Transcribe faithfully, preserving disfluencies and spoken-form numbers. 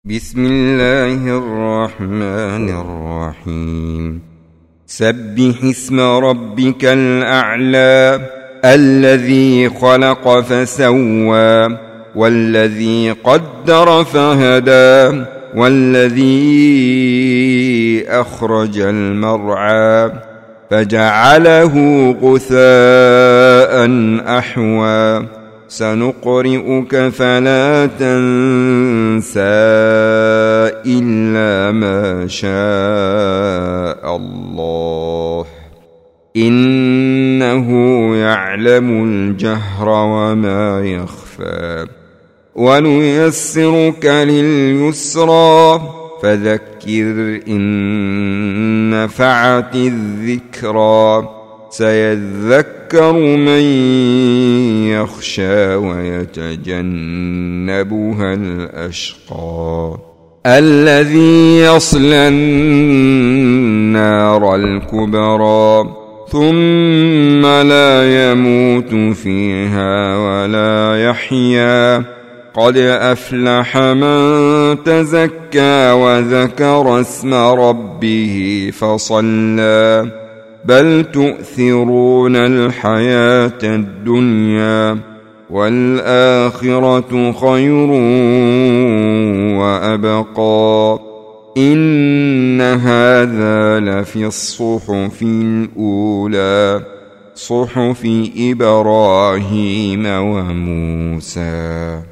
بسم الله الرحمن الرحيم. سبح اسم ربك الأعلى الذي خلق فسوى والذي قدر فهدى والذي أخرج المرعى فجعله غثاء أحوى سنقرئك فلا تنسى إلا ما شاء الله إنه يعلم الجهر وما يخفى ونيسرك لليسرى فذكر إن نفعت الذكرى سيذكر من يخشى ويتجنبها الأشقى الذي يصلى النار الكبرى ثم لا يموت فيها ولا يحيا قد أفلح من تزكى وذكر اسم ربه فصلى بل تؤثرون الحياة الدنيا والآخرة خير وأبقى إن هذا لفي الصحف الأولى صحف إبراهيم وموسى.